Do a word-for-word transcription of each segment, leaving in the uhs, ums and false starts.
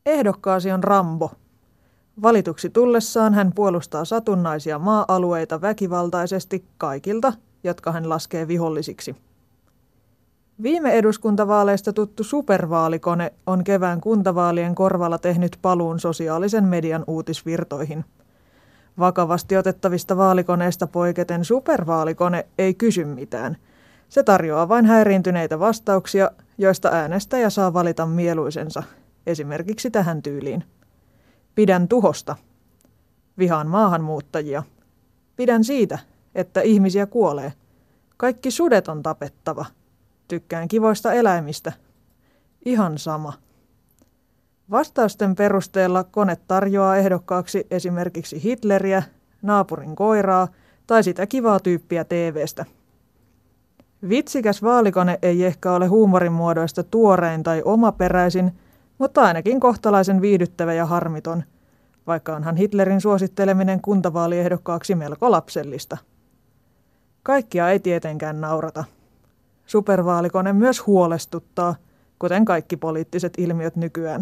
Ehdokkaasi on Rambo. Valituksi tullessaan hän puolustaa satunnaisia maa-alueita väkivaltaisesti kaikilta, jotka hän laskee vihollisiksi. Viime eduskuntavaaleista tuttu supervaalikone on kevään kuntavaalien korvalla tehnyt paluun sosiaalisen median uutisvirtoihin. Vakavasti otettavista vaalikoneista poiketen supervaalikone ei kysy mitään. Se tarjoaa vain häiriintyneitä vastauksia, joista äänestäjä saa valita mieluisensa, esimerkiksi tähän tyyliin. Pidän tuhosta. Vihaan maahanmuuttajia. Pidän siitä, että ihmisiä kuolee. Kaikki sudet on tapettava. Tykkään kivoista eläimistä. Ihan sama. Vastausten perusteella kone tarjoaa ehdokkaaksi esimerkiksi Hitleriä, naapurin koiraa tai sitä kivaa tyyppiä T V:stä. Vitsikäs vaalikone ei ehkä ole huumorin muodoista tuorein tai omaperäisin, mutta ainakin kohtalaisen viihdyttävä ja harmiton, vaikka onhan Hitlerin suositteleminen kuntavaaliehdokkaaksi melko lapsellista. Kaikkia ei tietenkään naurata. Supervaalikone myös huolestuttaa, kuten kaikki poliittiset ilmiöt nykyään.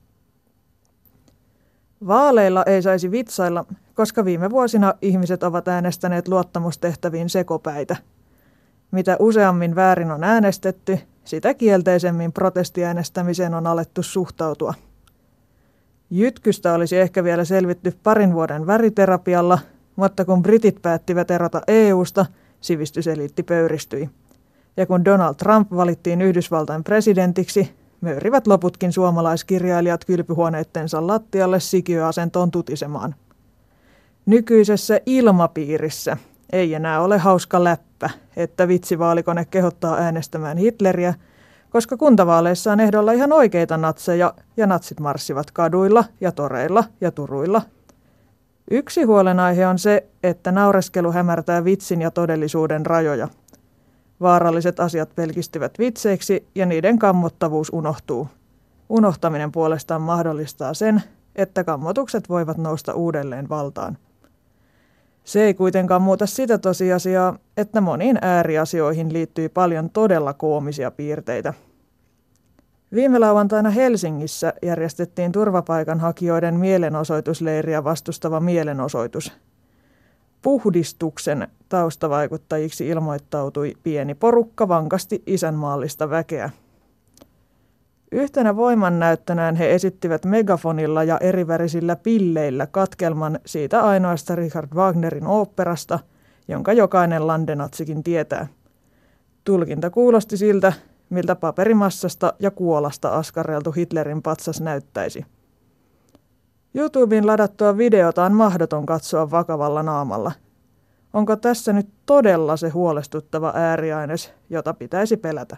Vaaleilla ei saisi vitsailla, koska viime vuosina ihmiset ovat äänestäneet luottamustehtäviin sekopäitä. Mitä useammin väärin on äänestetty, sitä kielteisemmin protestiäänestämiseen on alettu suhtautua. Jytkystä olisi ehkä vielä selvitty parin vuoden väriterapialla, mutta kun britit päättivät erota E U:sta, sivistyseliitti pöyristyi. Ja kun Donald Trump valittiin Yhdysvaltain presidentiksi, möyrivät loputkin suomalaiskirjailijat kylpyhuoneittensa lattialle sikiöasentoon tutisemaan. Nykyisessä ilmapiirissä ei enää ole hauska läppä, että vitsivaalikone kehottaa äänestämään Hitleriä, koska kuntavaaleissa on ehdolla ihan oikeita natseja ja natsit marssivat kaduilla ja toreilla ja turuilla. Yksi huolenaihe on se, että naureskelu hämärtää vitsin ja todellisuuden rajoja. Vaaralliset asiat pelkistyvät vitseiksi ja niiden kammottavuus unohtuu. Unohtaminen puolestaan mahdollistaa sen, että kammotukset voivat nousta uudelleen valtaan. Se ei kuitenkaan muuta sitä tosiasiaa, että moniin ääriasioihin liittyy paljon todella koomisia piirteitä. Viime lauantaina Helsingissä järjestettiin turvapaikanhakijoiden mielenosoitusleiriä vastustava mielenosoitus. Puhdistuksen taustavaikuttajiksi ilmoittautui pieni porukka vankasti isänmaallista väkeä. Yhtenä voimannäyttönään he esittivät megafonilla ja erivärisillä pilleillä katkelman siitä ainoasta Richard Wagnerin oopperasta, jonka jokainen landenatsikin tietää. Tulkinta kuulosti siltä, miltä paperimassasta ja kuolasta askarreltu Hitlerin patsas näyttäisi. YouTubeen ladattua videota on mahdoton katsoa vakavalla naamalla. Onko tässä nyt todella se huolestuttava ääriaines, jota pitäisi pelätä?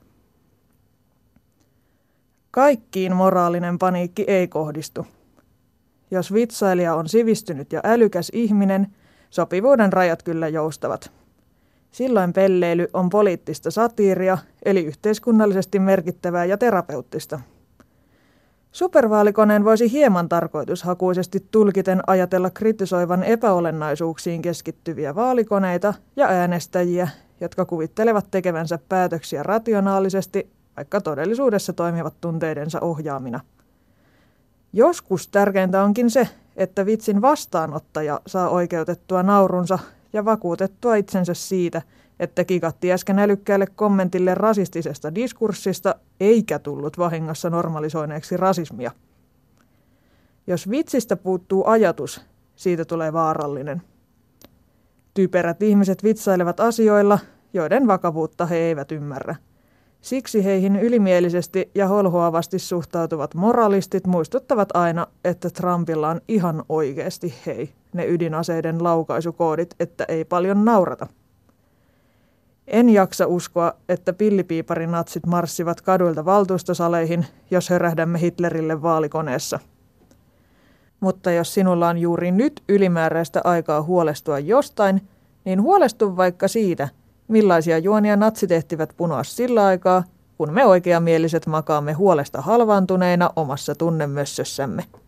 Kaikkiin moraalinen paniikki ei kohdistu. Jos vitsailija on sivistynyt ja älykäs ihminen, sopivuuden rajat kyllä joustavat. Silloin pelleily on poliittista satiiria, eli yhteiskunnallisesti merkittävää ja terapeuttista. Supervaalikoneen voisi hieman tarkoitushakuisesti tulkiten ajatella kritisoivan epäolennaisuuksiin keskittyviä vaalikoneita ja äänestäjiä, jotka kuvittelevat tekevänsä päätöksiä rationaalisesti, vaikka todellisuudessa toimivat tunteidensa ohjaamina. Joskus tärkeintä onkin se, että vitsin vastaanottaja saa oikeutettua naurunsa ja vakuutettua itsensä siitä, että kikatti äsken älykkäälle kommentille rasistisesta diskurssista eikä tullut vahingossa normalisoineeksi rasismia. Jos vitsistä puuttuu ajatus, siitä tulee vaarallinen. Typerät ihmiset vitsailevat asioilla, joiden vakavuutta he eivät ymmärrä. Siksi heihin ylimielisesti ja holhoavasti suhtautuvat moralistit muistuttavat aina, että Trumpilla on ihan oikeasti hei, ne ydinaseiden laukaisukoodit, että ei paljon naurata. En jaksa uskoa, että pillipiiparinatsit marssivat kaduilta valtuustosaleihin, jos hörähdämme Hitlerille vaalikoneessa. Mutta jos sinulla on juuri nyt ylimääräistä aikaa huolestua jostain, niin huolestu vaikka siitä, millaisia juonia natsit ehtivät punoa sillä aikaa, kun me oikeamieliset makaamme huolesta halvaantuneina omassa tunnemössössämme.